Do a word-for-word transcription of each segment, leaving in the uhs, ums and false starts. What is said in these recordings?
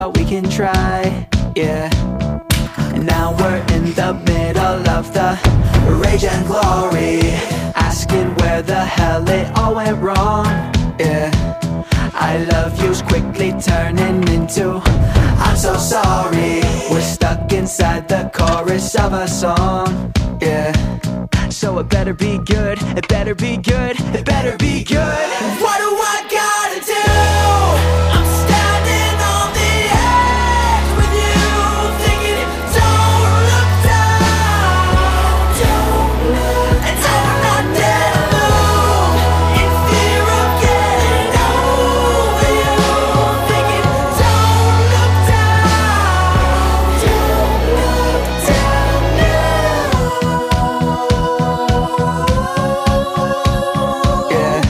We can try, yeah. And now we're in the middle of the rage and glory, asking where the hell it all went wrong, yeah. I love you's quickly turning into I'm so sorry. We're stuck inside the chorus of a song, yeah. So it better be good, it better be good, it better be good. What do I gotta do? I'm standing on the edge with you, thinking don't look down, don't look, and I'm not dead alone, in fear of getting over you, thinking don't look down, don't look down now. Yeah.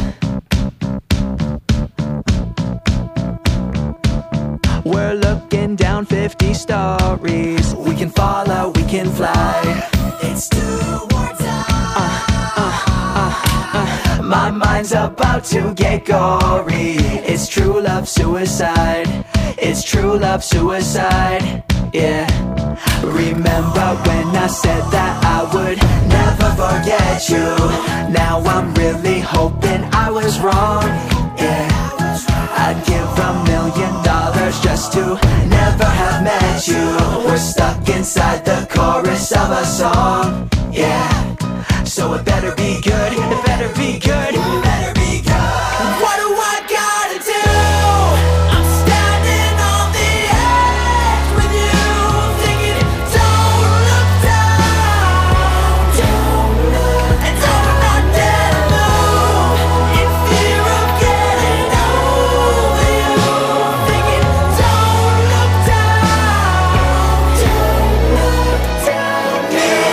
We're looking down fifty stories. We can follow, we can fly. It's two more time. Uh, uh, uh, uh. My mind's about to get gory. It's true love, suicide. It's true love, suicide. Yeah. Remember when I said that I would never forget you? Now I'm really hoping I was wrong. Yeah. I'd give a million dollars just to never have met you. We're stuck inside the chorus of a song, yeah. So it better be good, it better be good, it better be good. What do I gotta do? I'm standing on the edge with you, thinking don't look down, don't look, and I'm not dead alone, in fear of getting over you, thinking don't look down, don't look down.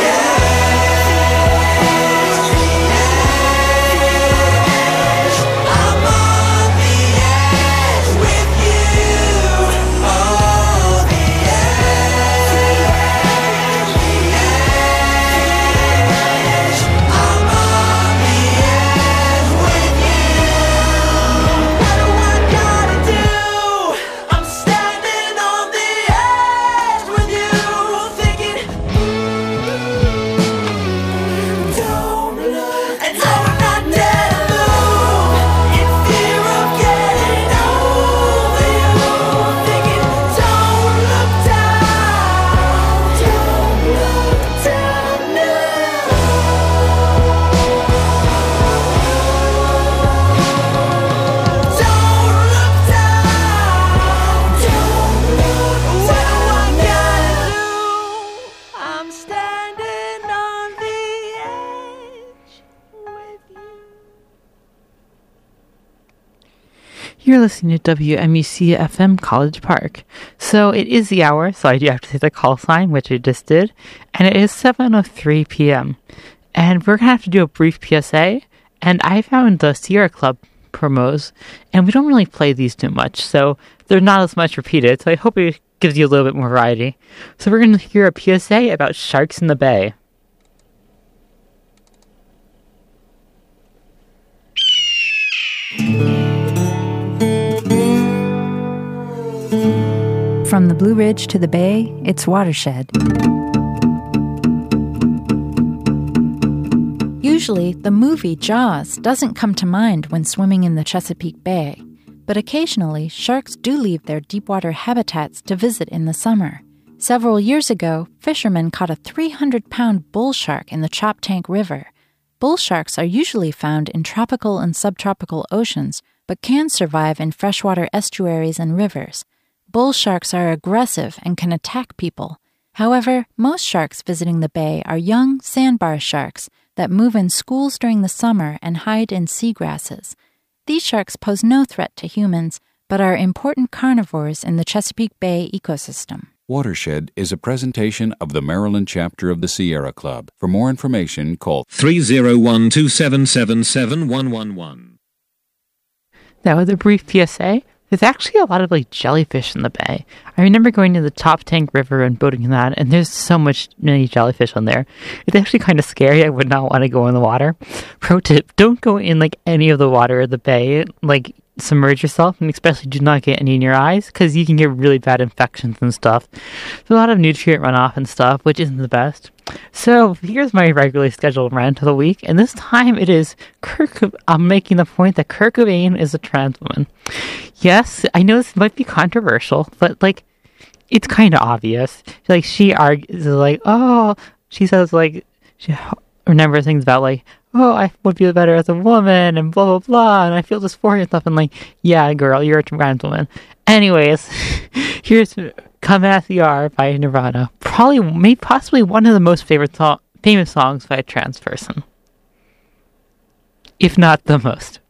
I'm on the edge with you, oh the edge, the edge. I'm on the edge with you. What do I gotta do? I'm standing on the edge with you, thinking don't look, and I'm not dead alone, in fear of getting over you, thinking don't look down, don't look down now. Don't look down, don't look. What do I gotta do? I'm standing on the edge with you. You're listening to W M U C F M College Park. So it is the hour, so I do have to say the call sign, which I just did, and it is seven oh three p.m. And we're going to have to do a brief P S A, and I found the Sierra Club promos, and we don't really play these too much, so they're not as much repeated, so I hope it gives you a little bit more variety. So we're going to hear a P S A about sharks in the bay. From the Blue Ridge to the Bay, it's Watershed. Usually, the movie Jaws doesn't come to mind when swimming in the Chesapeake Bay, but occasionally sharks do leave their deepwater habitats to visit in the summer. Several years ago, fishermen caught a three hundred pound bull shark in the Choptank River. Bull sharks are usually found in tropical and subtropical oceans, but can survive in freshwater estuaries and rivers. Bull sharks are aggressive and can attack people. However, most sharks visiting the bay are young sandbar sharks that move in schools during the summer and hide in seagrasses. These sharks pose no threat to humans, but are important carnivores in the Chesapeake Bay ecosystem. Watershed is a presentation of the Maryland chapter of the Sierra Club. For more information, call three oh one, two seven seven, seven one one one. Now, with a brief P S A, there's actually a lot of like jellyfish in the bay. I remember going to the Choptank River and boating in that, and there's so much many jellyfish on there. It's actually kind of scary. I would not want to go in the water. Pro tip: don't go in like any of the water of the bay. Like submerge yourself, and especially do not get any in your eyes, because you can get really bad infections and stuff. There's a lot of nutrient runoff and stuff, which isn't the best. So here's my regularly scheduled rant of the week, and this time it is Kurt Co- I'm making the point that Kurt Cobain is a trans woman. Yes, I know this might be controversial, but like, it's kind of obvious. Like, she argues, like, oh, she says, like, she remembers things about, like, oh, I would feel better as a woman, and blah, blah, blah, and I feel dysphoria and stuff, and like, yeah, girl, you're a trans woman. Anyways, here's Come As You Are by Nirvana. Probably, maybe, possibly one of the most favorite so- famous songs by a trans person. If not the most.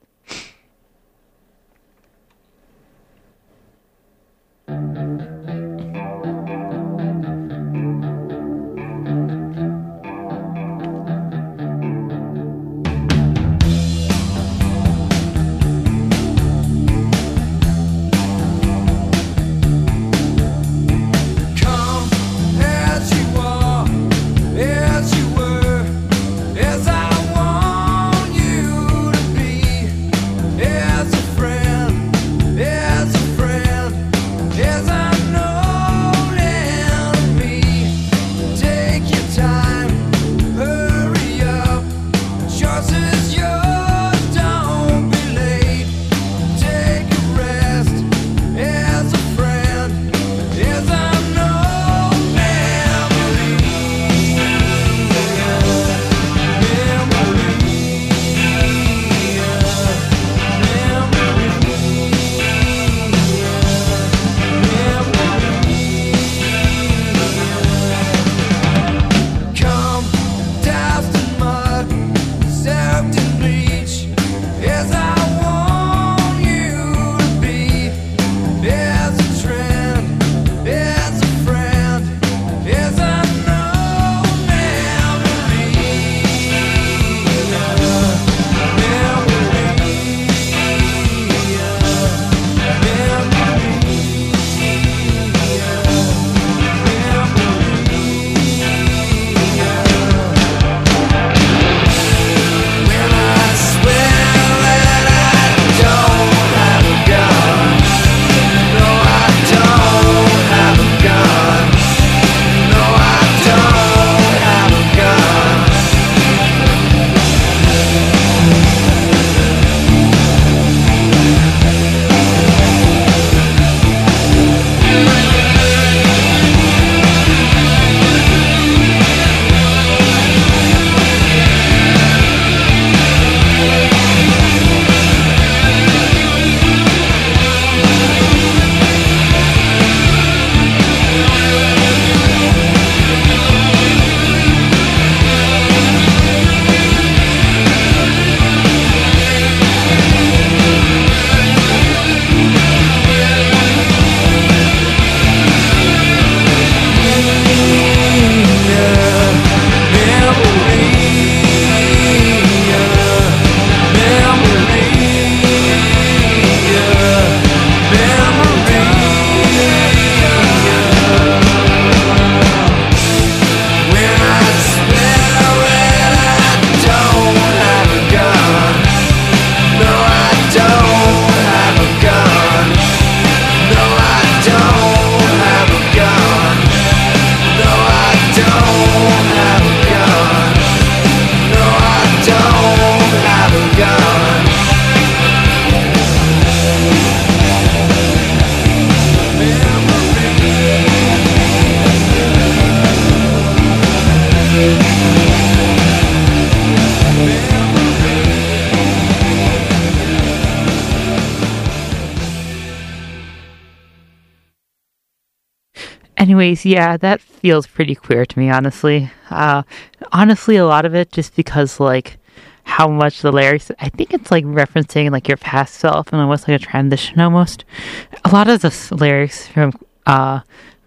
Anyways, yeah, that feels pretty queer to me, honestly. Uh, honestly, a lot of it just because, like, how much the lyrics, I think it's, like, referencing, like, your past self and almost, like, a transition almost. A lot of the lyrics from, uh,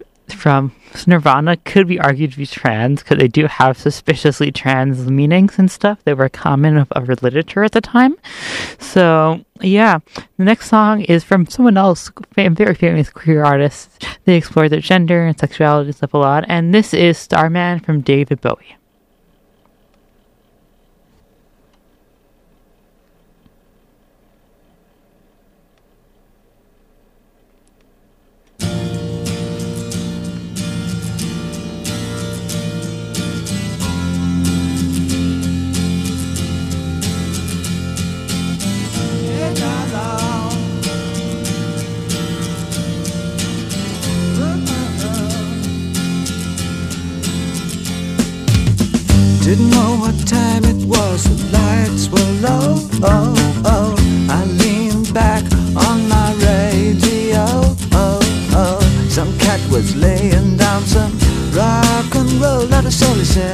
from Nirvana could be argued to be trans, because they do have suspiciously trans meanings and stuff that were common of other literature at the time. So, yeah. The next song is from someone else, a very famous queer artist. They explore their gender and sexuality and stuff a lot, and this is Starman from David Bowie. what time it was, the lights were low. Oh, oh. I leaned back on my radio. Oh, oh. Some cat was laying down some rock and roll, that is all he said.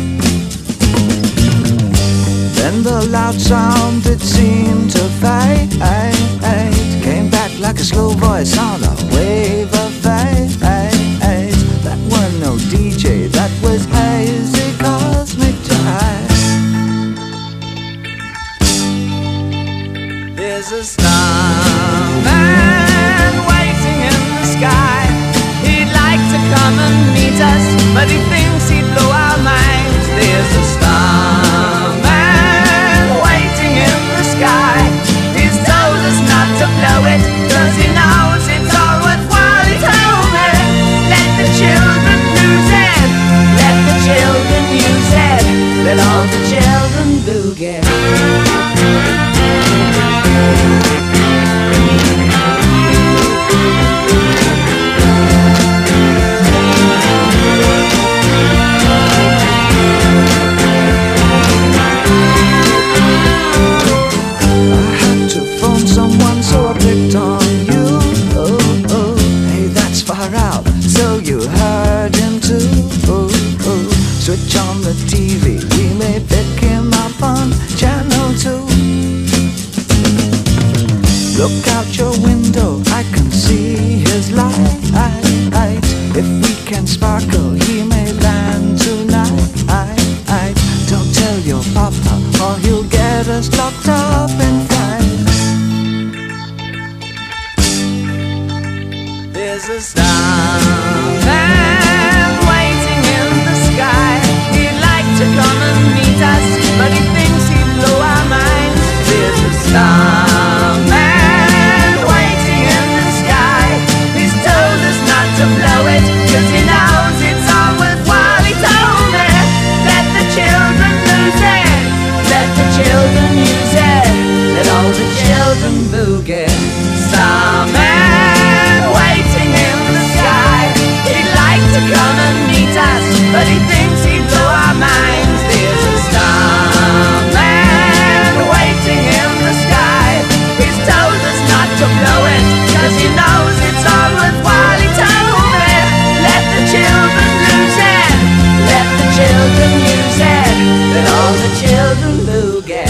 Then the loud sound, it seemed to fade. Came back like a slow voice on a wave of fate. That was no D J, that was hazy cosmic jive. There's a starman waiting in the sky. He'd like to come and meet us, but he thinks he'd blow our minds. There's a starman waiting in the sky. He's told us not to blow it, cause he knows it's all worthwhile. He told me, let the children lose it, let the children use it, let all the children boogie. Switch on the T V, we may pick him up on channel two. Look out your window, I can see his light. If we can sparkle, he may land tonight. Don't tell your papa, or he'll get us locked up in flight. There's a starman waiting in the sky. He'd like to come and meet us, but he thinks he'd blow our minds. There's a starman waiting in the sky. He's told us not to blow it, cause he knows it's all worthwhile. He told me, let the children lose it, let the children use it, let all the children boogie. Starman waiting in the sky. He'd like to come and meet us, but he thinks he'd blow our minds. There's a starman waiting in the sky. He's told us not to blow it, cause he knows it's all worthwhile. He told me, let the children lose it, let the children use it, let all the children boogie.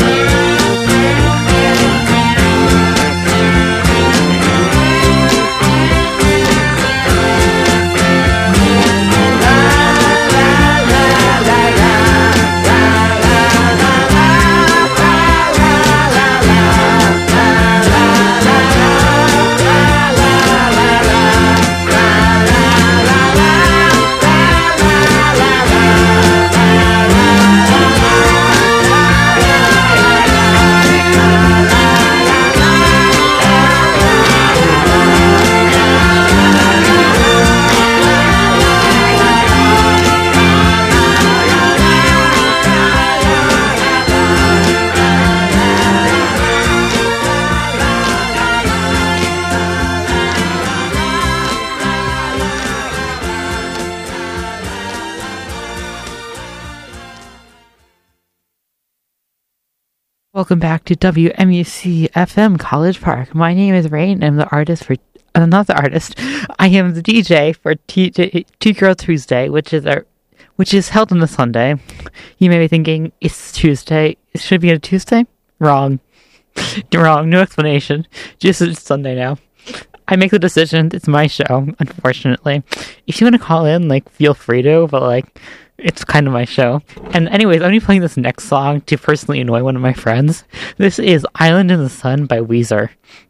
Welcome back to W M U C F M College Park. My name is Rain. I'm the artist for, uh, not the artist. I am the D J for T- T- Two Girl Tuesday, which is our, which is held on a Sunday. You may be thinking it's Tuesday. It should be a Tuesday. Wrong. Wrong. No explanation. Just it's Sunday now. I make the decision. It's my show. Unfortunately, if you want to call in, like, feel free to. But like, it's kind of my show. And anyways, I'm going to be playing this next song to personally annoy one of my friends. This is Island in the Sun by Weezer.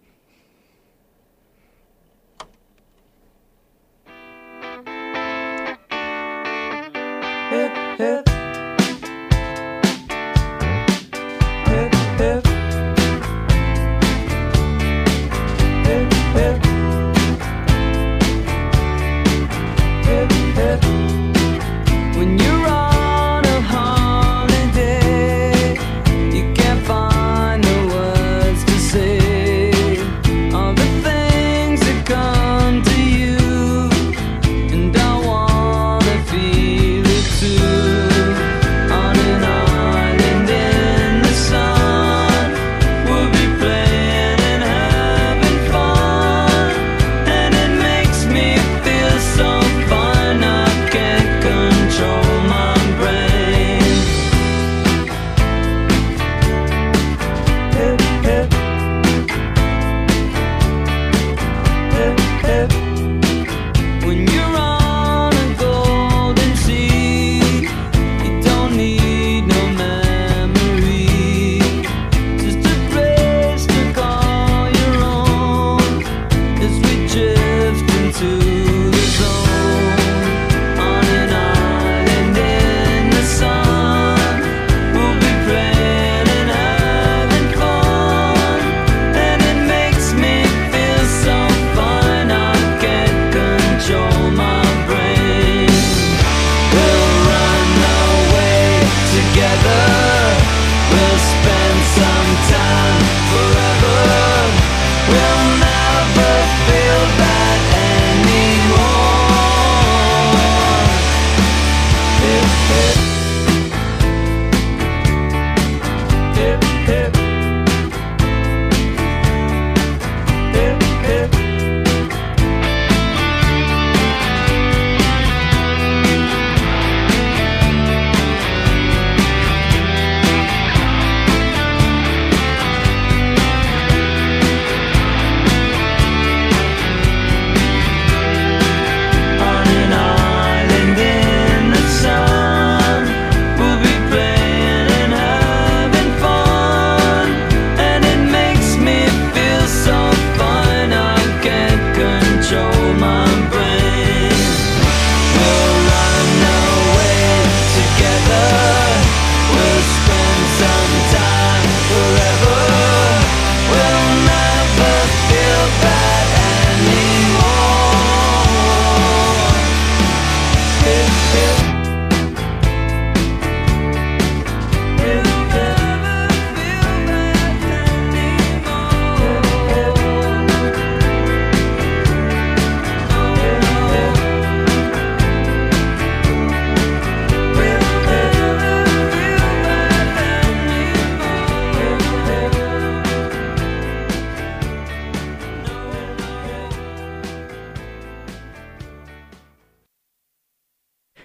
Hip, hip. Hip, hip. Hip, hip. Hip, hip. When you're on a holiday, you can't find the words to say all the things that come to you, and I wanna feel it too.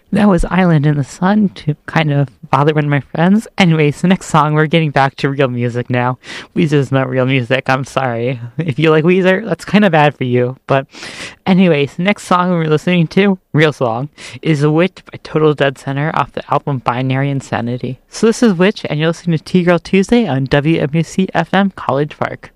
That was Island in the Sun to kind of bother one of my friends. Anyways, the next song, we're getting back to real music now. Weezer's not real music, I'm sorry. If you like Weezer, that's kind of bad for you. But anyways, the next song we're listening to, real song, is Witch by Total Dead Center off the album Binary Insanity. So this is Witch, and you're listening to T-Girl Tuesday on W M U C F M College Park.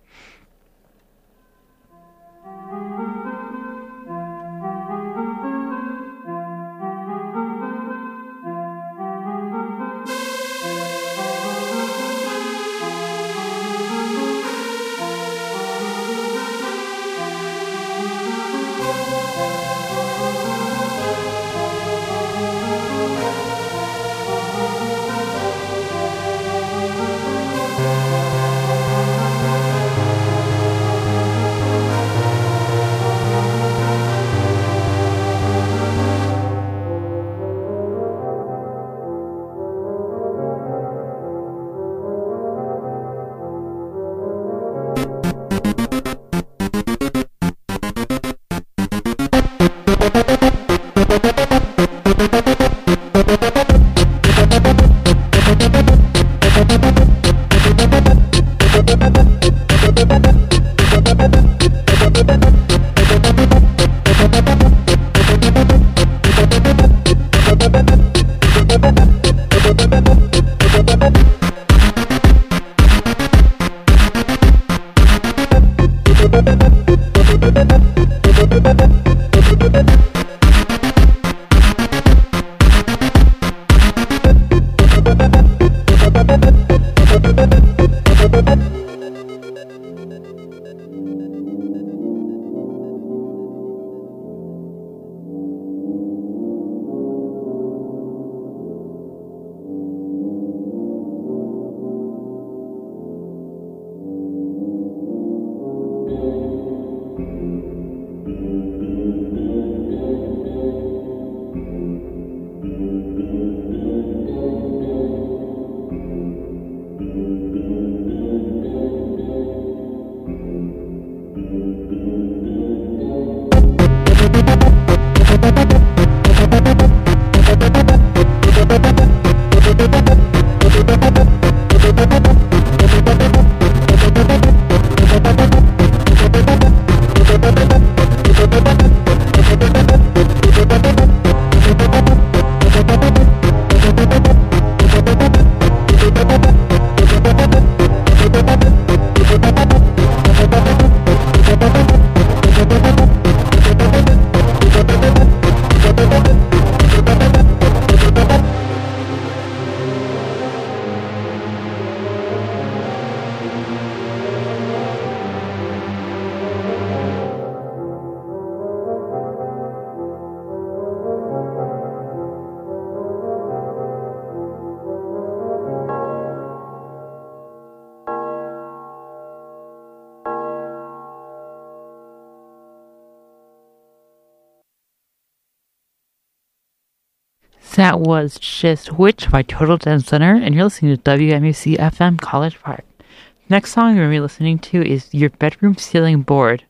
That was just Witch by Total Dead Center, and you're listening to W M U C F M College Park. Next song you're going to be listening to is Your Bedroom Ceiling Board,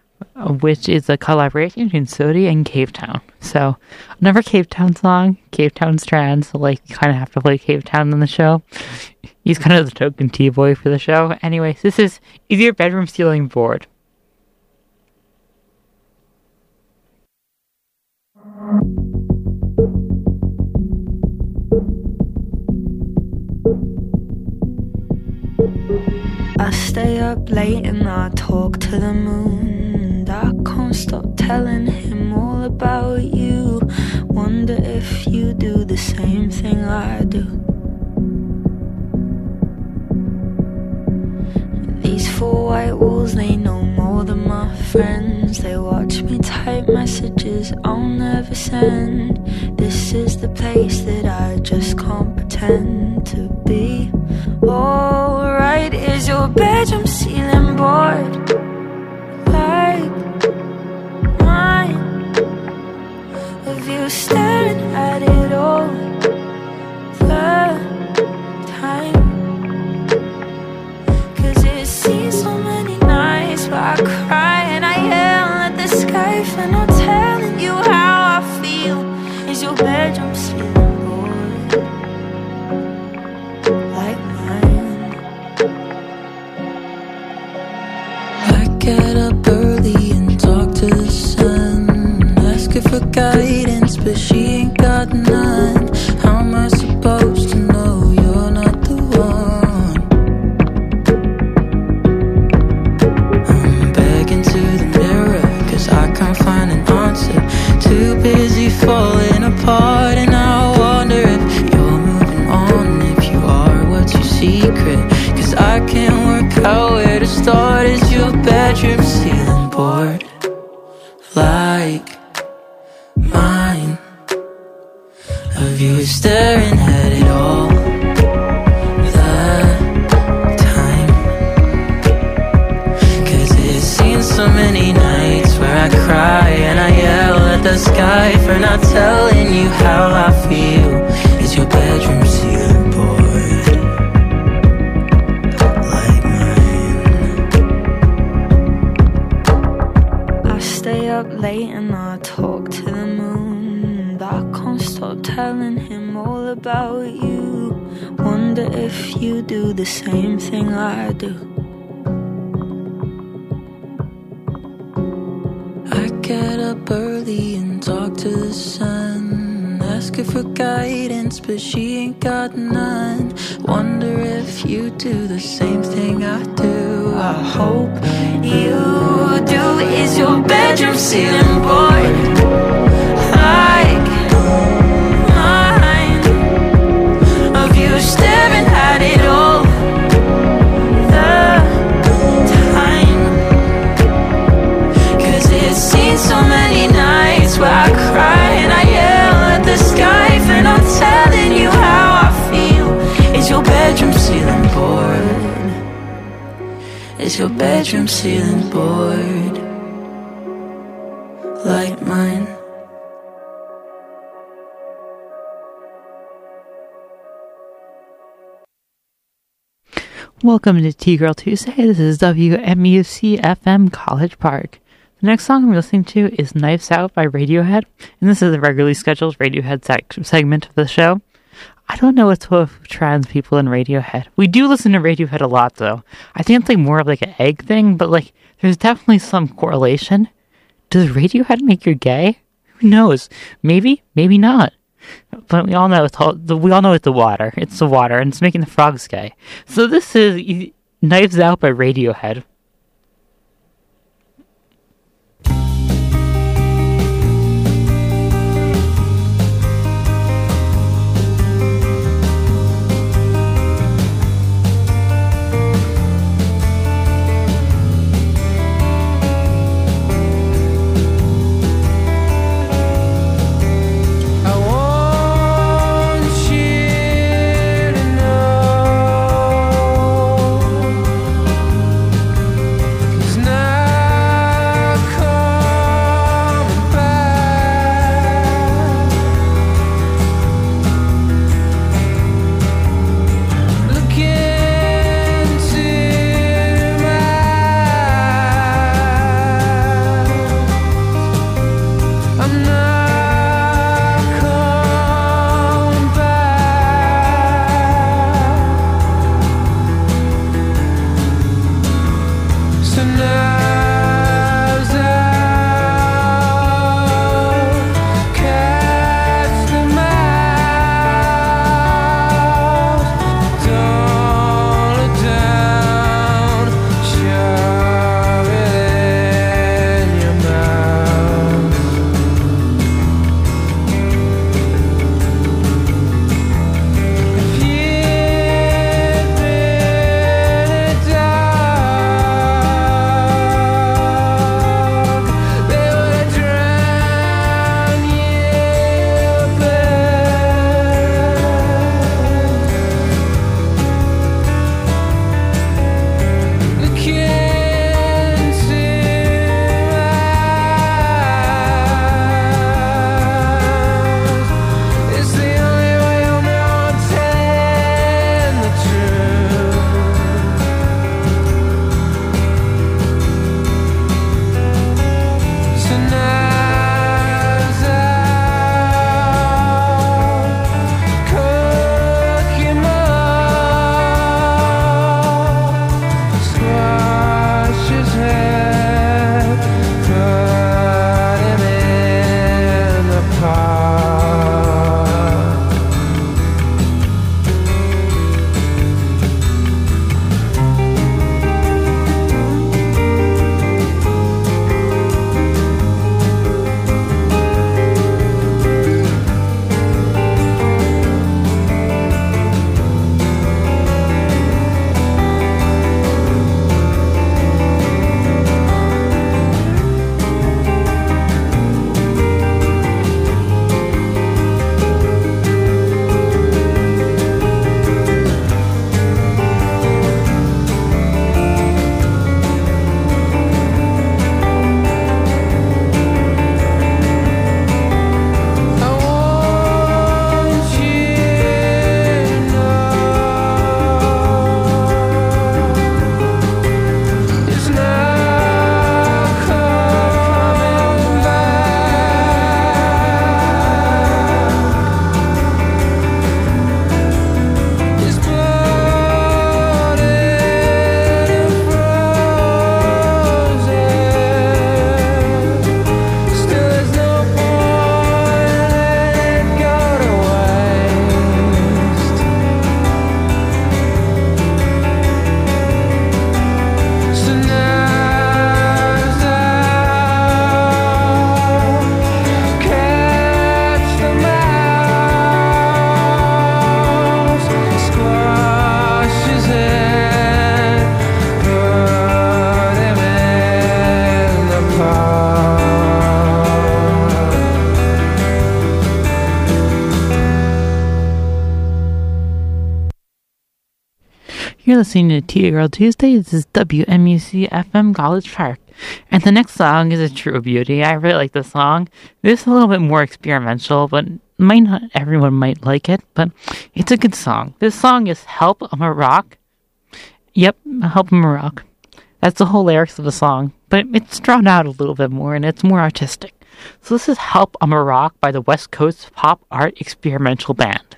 which is a collaboration between Sodi and Cavetown. So, another Cavetown song. Cavetown's trans, so like, you kind of have to play Cavetown on the show. He's kind of the token T-boy for the show. Anyways, this is Is Your Bedroom Ceiling Board. I stay up late and I talk to the moon. I can't stop telling him all about you. Wonder if you do the same thing I do. These four white walls, they know more than my friends. They watch me type messages I'll never send. This is the place that I just can't pretend to be. Alright, is your bedroom ceiling board like mine? Of you staring at it all the time? Cause it seems so many nights where I cry and I yell at the sky for not telling you how I feel. Is your bedroom asking for guidance, but she ain't got none. How am I supposed to know you're not the one? I'm begging to the mirror, cause I can't find an answer. Too busy falling apart, and I wonder if you're moving on. If you are, what's your secret? Cause I can't work out where to start. Is your bedroom ceiling board like mine? Of you staring at it all the time? Cause it's seen so many nights where I cry and I yell at the sky for not telling you how I feel. Is your bedroom ceiling board like mine? I stay up late and I talk to the moon. I can't stop telling him all about you. Wonder if you do the same thing I do. I get up early and talk to the sun, asking for guidance, but she ain't got none. Wonder if you do the same thing I do. I hope you do. Is your bedroom ceiling board like mine? Of you staring at it all the time? Cause it's seen so many nights where I cry and I yell at the sky for not telling you how I feel. Is your bedroom ceiling board? Is your bedroom ceiling board like mine? Welcome to T-Girl Tuesday. This is W M U C F M College Park. The next song I'm listening to is Knives Out by Radiohead, and this is a regularly scheduled Radiohead seg- segment of the show. I don't know what's with trans people in Radiohead. We do listen to Radiohead a lot, though. I think it's like more of like an egg thing, but like there's definitely some correlation. Does Radiohead make you gay? Who knows? Maybe, maybe not. But we all know it's all, the, we all know it's the water. It's the water, and it's making the frogs gay. So this is Knives Out by Radiohead. You're listening to Tea Girl Tuesday. This is W M U C F M College Park. And the next song is a true beauty. I really like this song. It's a little bit more experimental, but might not everyone might like it, but it's a good song. This song is Help, I'm a Rock. Yep, Help, I'm a Rock. That's the whole lyrics of the song, but it's drawn out a little bit more and it's more artistic. So this is Help, I'm a Rock by the West Coast Pop Art Experimental Band.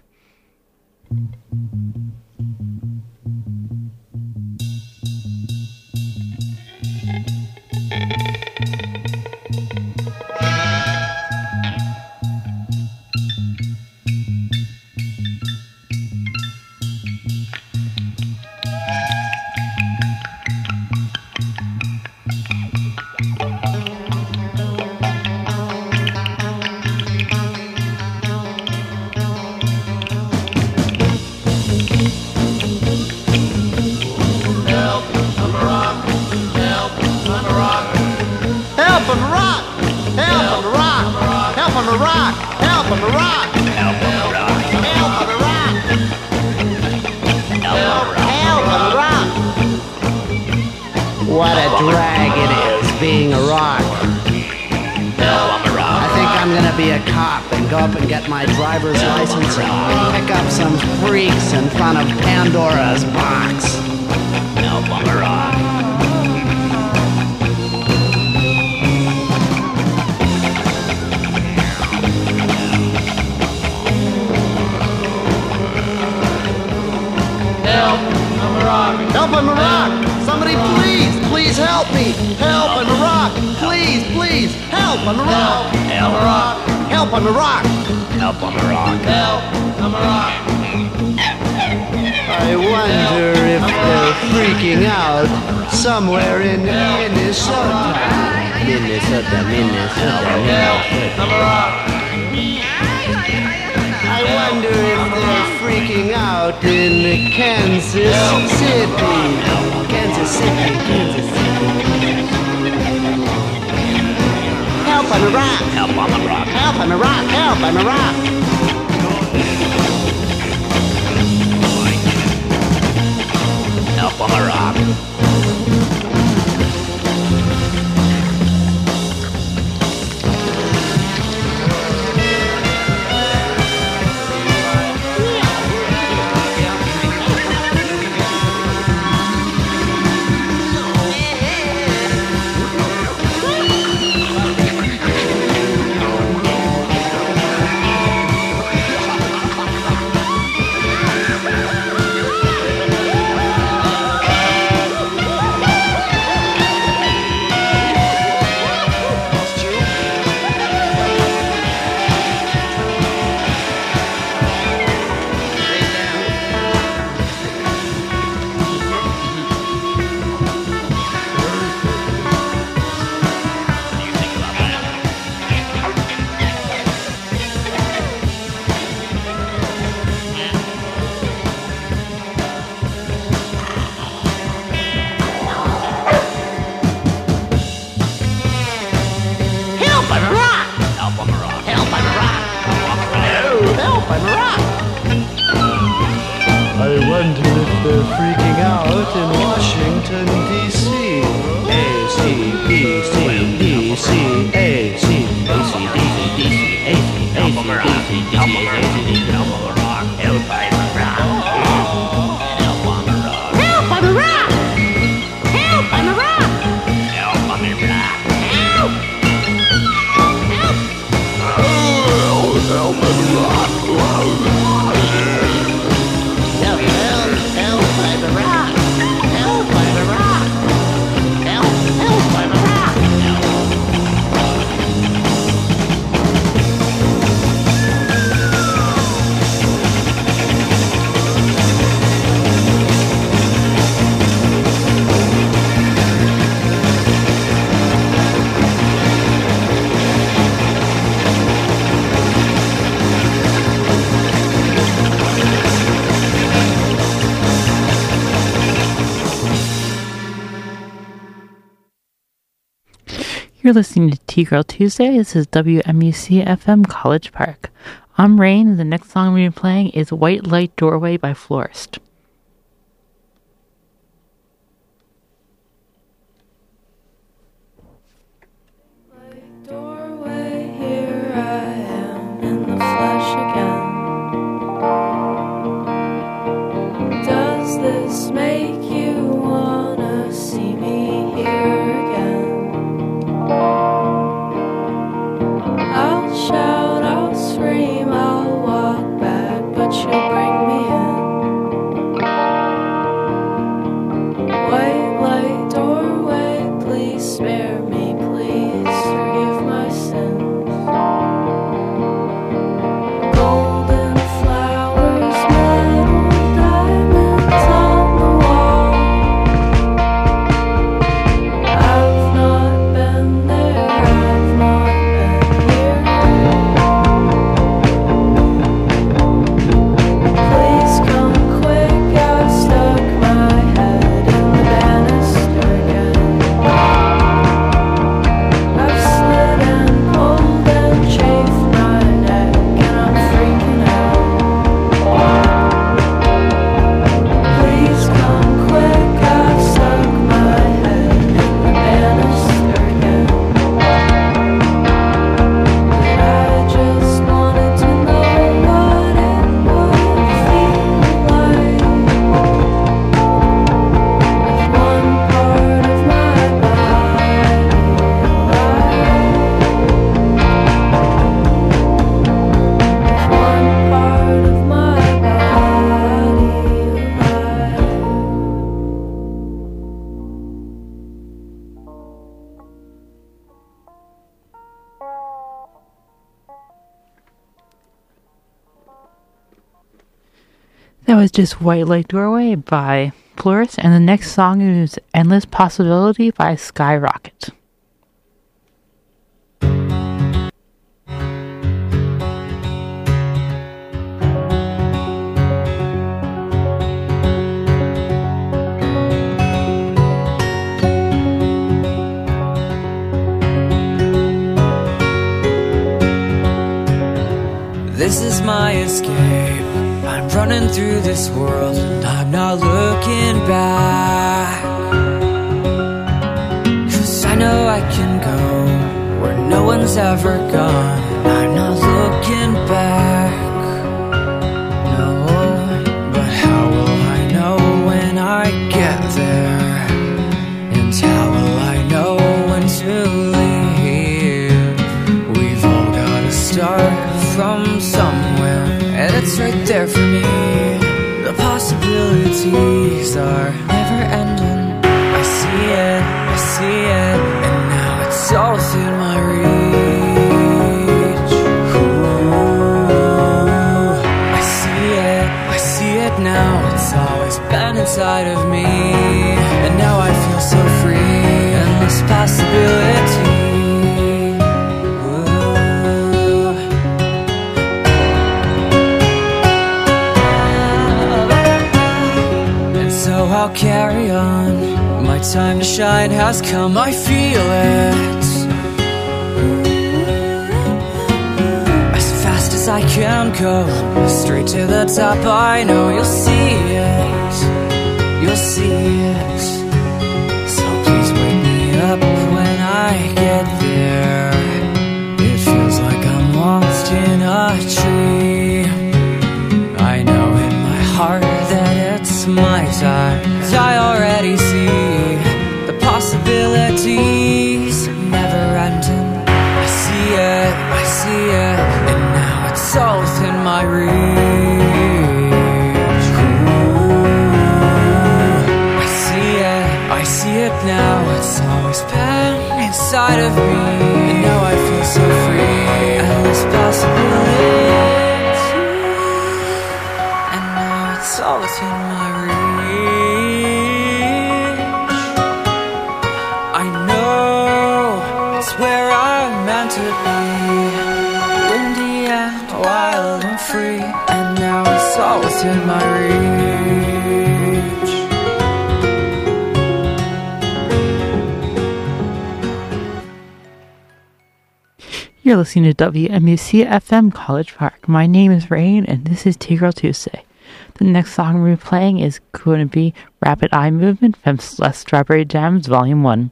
What a drag it is being a rock. I think I'm gonna be a cop and go up and get my driver's license and pick up some freaks in front of Pandora's box. Help, I'm a rock. Help, I'm a rock. Help, I'm a rock. Somebody please, please help me. Help, I'm a rock. Please, please, help, I'm a rock. Help, I'm a rock. Help, I'm a rock. Help, I'm a rock. Help, I'm a rock. I wonder if they're freaking out somewhere in Minnesota. Minnesota, Minnesota, Minnesota. I'm a rock. I wonder if they're freaking out in Kansas City. Kansas City, Kansas City. Help, I'm a rock. Help, I'm a rock. Help, I'm a rock. Help, I'm a rock. Help, I'm a rock. You're listening to Tea-Girl Tuesday. This is W M U C F M College Park. I'm Rain, and the next song we're playing is White Light Doorway by Florist. That was just White Light Doorway by Plurus, and the next song is Endless Possibility by Skyrocket. This is my escape. I'm running through this world and I'm not looking back. 'Cause I know I can go where no one's ever gone, and I'm not looking back. No, but how will I know when I get there? And how will I know when to leave? We've all gotta start from somewhere, and it's right there for me. The possibilities are never ending. I see it, I see it, and now it's all within my reach. Ooh, I see it, I see it now. It's always been inside of me, and now I feel so free. Endless possibility. I'll carry on. My time to shine has come, I feel it. As fast as I can go, straight to the top. I know you'll see it, you'll see it. So please wake me up when I get there. It feels like I'm lost in a tree. I know in my heart that it's my time. I already see the possibilities never ending. I see it, I see it, and now it's all within my reach. Ooh, I see it, I see it now. It's always been inside of me, and now I feel so free. Endless possibilities, and now it's all within my reach. Where I'm meant to be, windy and wild and free, and now it's all within my reach. You're listening to W M U C F M College Park. My name is Rain, and this is T-Girl Tuesday. The next song we're playing is going to be Rapid Eye Movement from Celeste Strawberry Jams Volume one.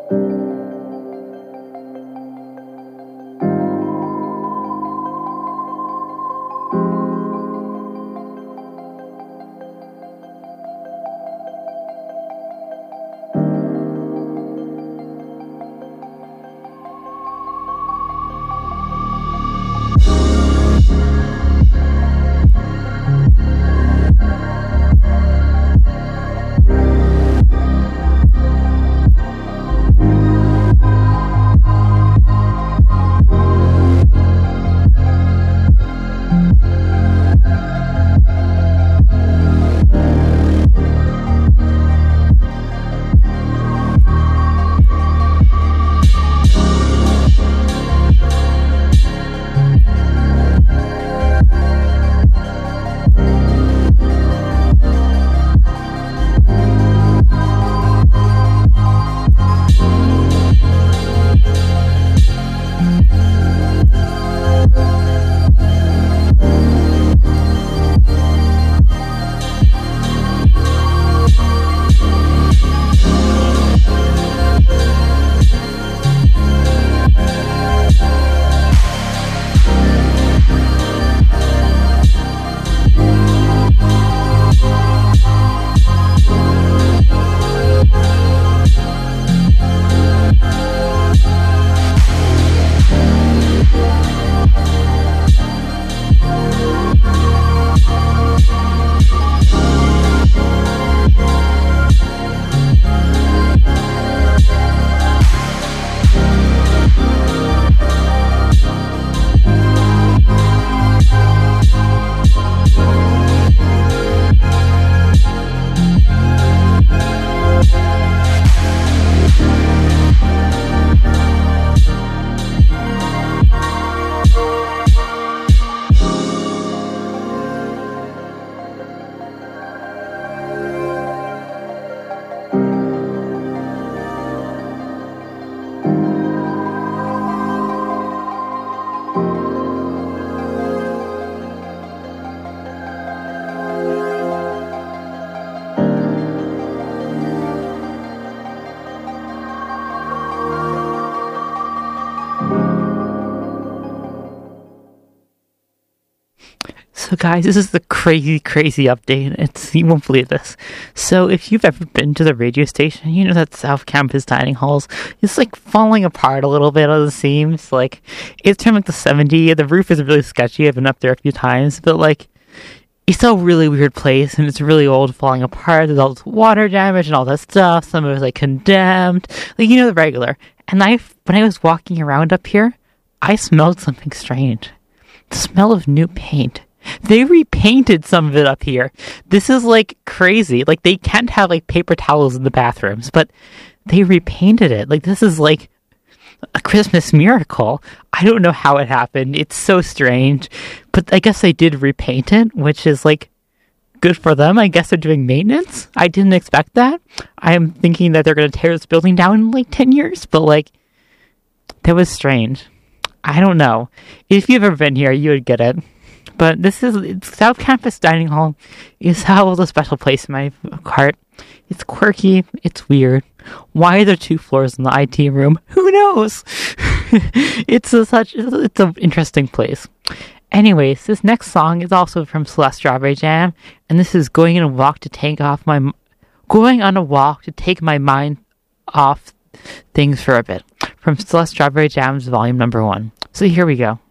So guys, this is the crazy, crazy update. It's, you won't believe this. So if you've ever been to the radio station, you know that South Campus dining halls is like falling apart a little bit at the seams. Like, it's from like the seventies. The roof is really sketchy. I've been up there a few times, but like, it's a really weird place, and it's really old, falling apart. There's all this water damage and all that stuff. Some of it was like condemned, like, you know, the regular. And I, when I was walking around up here, I smelled something strange. The smell of new paint. They repainted some of it up here. This is like crazy. Like, they can't have like paper towels in the bathrooms, but they repainted it. Like, this is like a Christmas miracle. I don't know how it happened. It's so strange, but I guess they did repaint it, which is like good for them. I guess they're doing maintenance. I didn't expect that. I am thinking that they're going to tear this building down in like ten years, but like, that was strange. I don't know. If you've ever been here, you would get it. But this is, South Campus Dining Hall is held a special place in my heart. It's quirky. It's weird. Why are there two floors in the I T room? Who knows? It's a, such, it's an interesting place. Anyways, this next song is also from Celeste Strawberry Jam, and this is going on a walk to take off my, going on a walk to take my mind off things for a bit, from Celeste Strawberry Jam's volume number one. So here we go.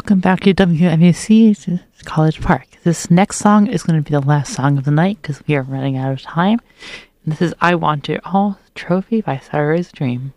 Welcome back to W M U C College Park. This next song is going to be the last song of the night because we are running out of time. And this is I Want It All Trophy by Cyrus Dream.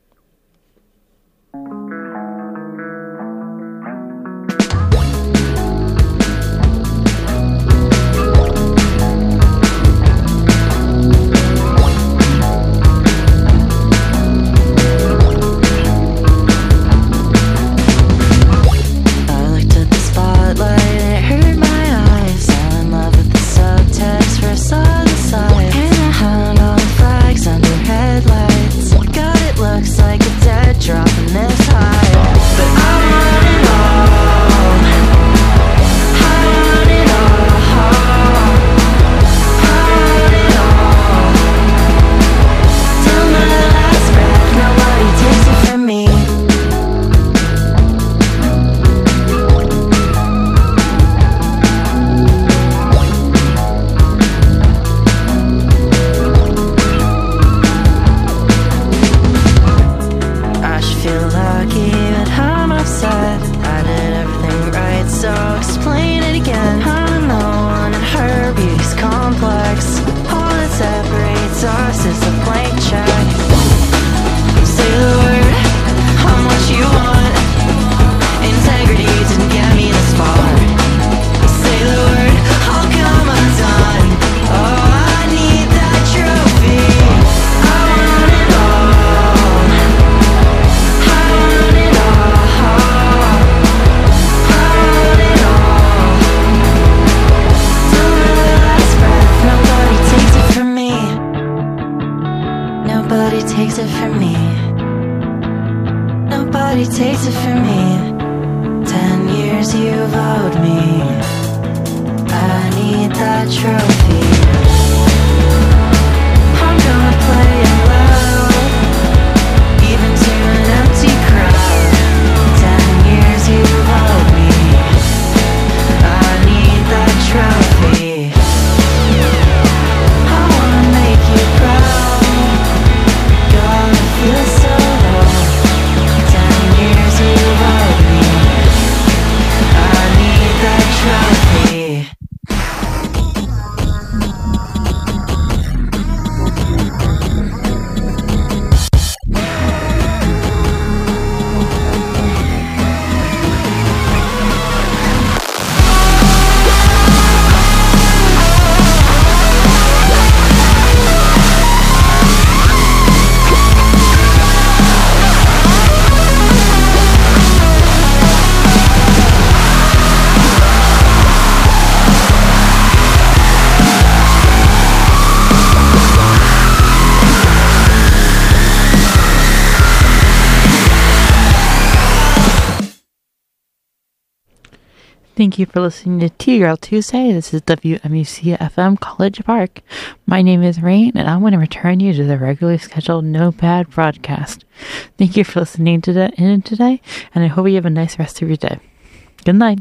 Thank you for listening to T-Girl Tuesday. This is W M U C F M College Park. My name is Rain, and I'm going to return you to the regularly scheduled No Bad broadcast. Thank you for listening today, in today, and I hope you have a nice rest of your day. Good night.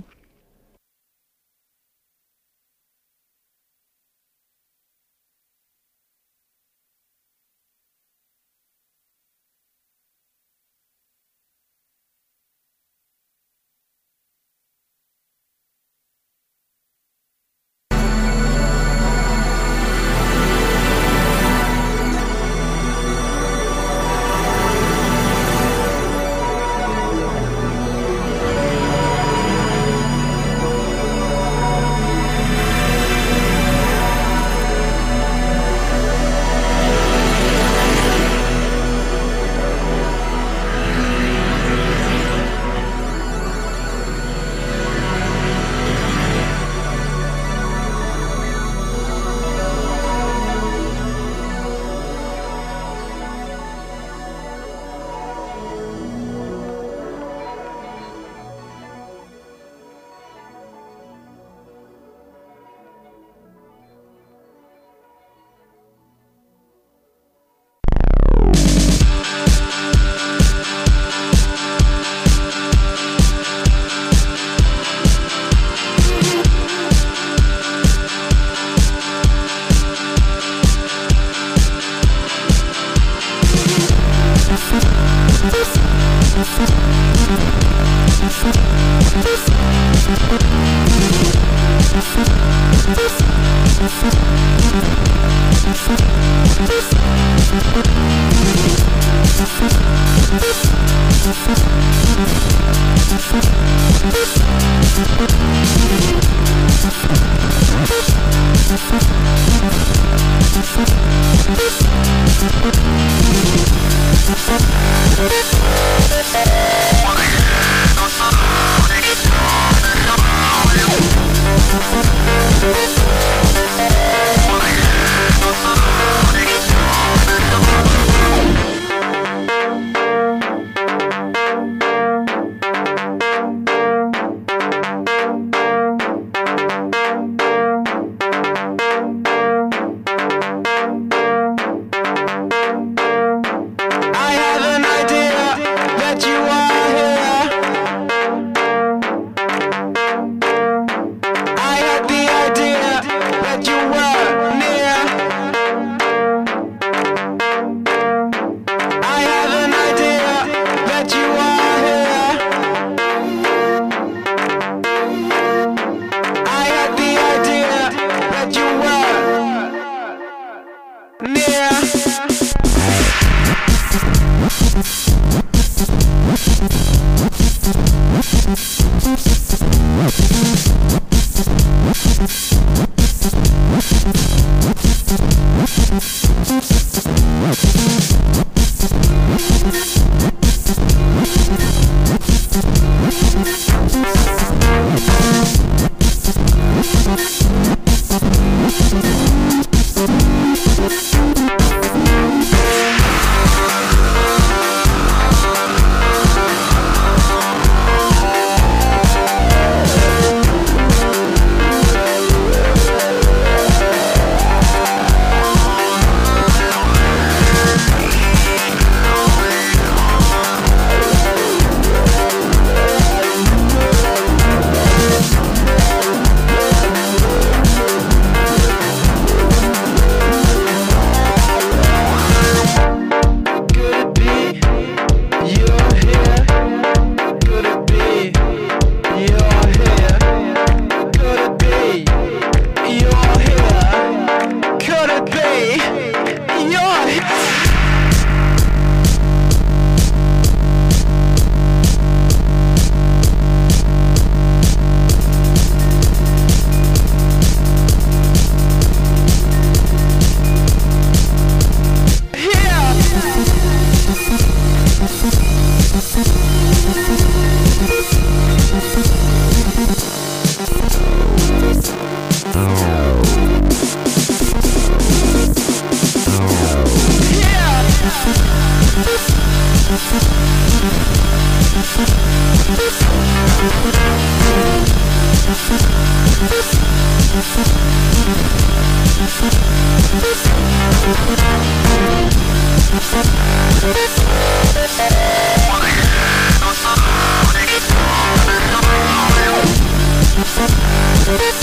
We'll be right back.